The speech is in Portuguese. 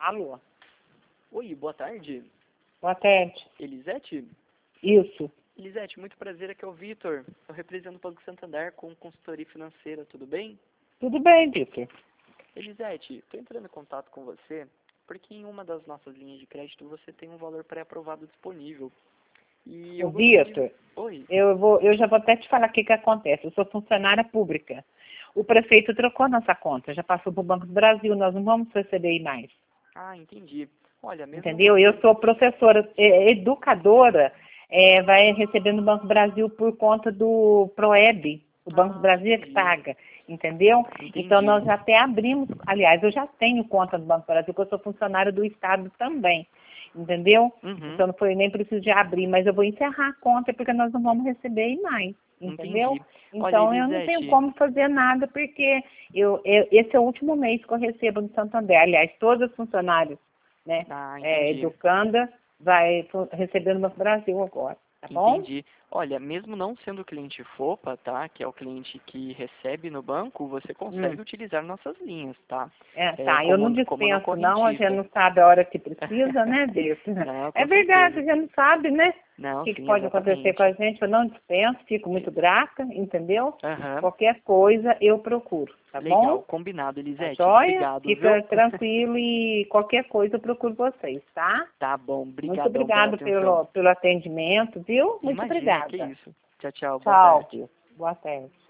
Alô? Oi, boa tarde. Boa tarde. Elisete? Isso. Elisete, muito prazer, aqui é o Vitor. Eu represento o Banco Santander com consultoria financeira, tudo bem? Tudo bem, Vitor. Elisete, estou entrando em contato com você porque em uma das nossas linhas de crédito você tem um valor pré-aprovado disponível. E eu gostaria Vitor, Oi. eu já vou até te falar o que acontece. Eu sou funcionária pública. O prefeito trocou nossa conta, já passou para o Banco do Brasil, nós não vamos receber mais. Ah, entendi. Olha, mesmo Entendeu? você... Eu sou professora, educadora, vai receber no Banco do Brasil por conta do PROEB. O Banco do Brasil é que entendi. paga, entendeu? Entendi. Então, nós já até abrimos, aliás, eu já tenho conta no Banco do Brasil, porque eu sou funcionária do Estado também, entendeu? Uhum. Então, não foi nem preciso de abrir, mas eu vou encerrar a conta, porque nós não vamos receber mais, entendeu? Entendi. Então, Olha, eu não tenho Elisete... como fazer nada, porque esse é o último mês que eu recebo no Santander. Aliás, todos os funcionários, né, entendi. Educanda, vai receber no Banco do Brasil agora, tá bom? Entendi. Olha, mesmo não sendo cliente FOPA, tá? Que é o cliente que recebe no banco, você consegue utilizar nossas linhas, tá? Tá, eu não Como no dispenso não, a gente correntista. não sabe a hora que precisa, né, Deus? Não, É com verdade, certeza. a gente não sabe, né? O Não, que sim, pode acontecer com exatamente. a gente, eu não dispenso, fico muito grata, entendeu? Aham. Qualquer coisa eu procuro, tá bom? Legal, combinado, Tá Elisete. joia? Obrigado, viu? Fica tranquilo e qualquer coisa eu procuro vocês, tá? Tá bom, Muito brigadão pela obrigado atenção. pelo atendimento, viu? Muito Imagina, que obrigada. isso. Tchau, tchau, boa Tchau, tarde. viu? Boa tarde.